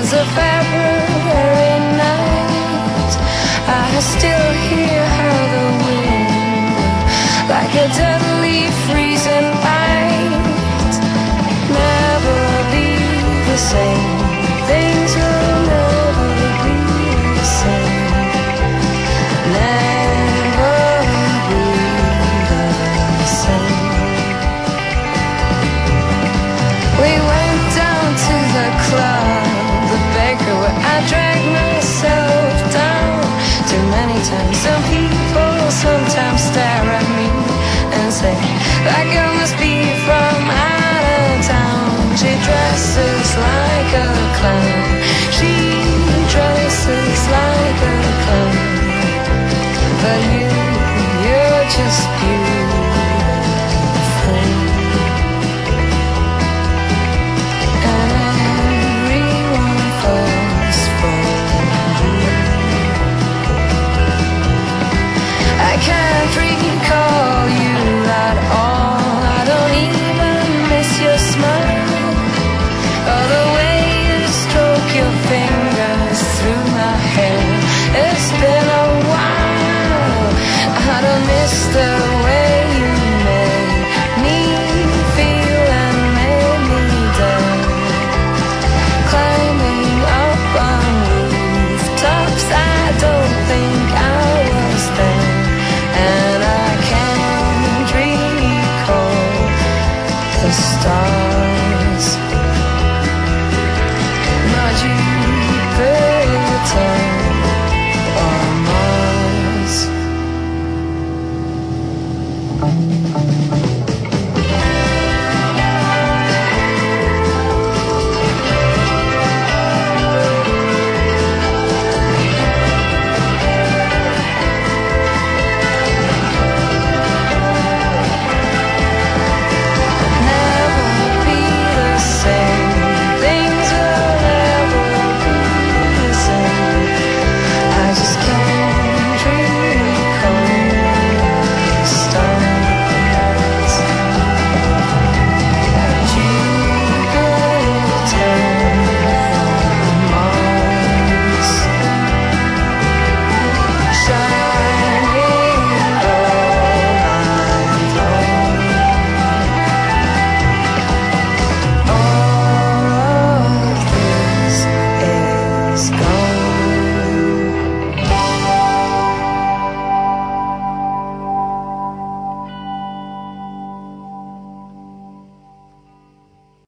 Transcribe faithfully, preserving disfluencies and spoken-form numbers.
was a February night. I still hear how the wind, like a deadly freezing light, never be the same. Things will never be the same. Never be the same. We went down to the club, the baker where I dragged myself down too many times. Some people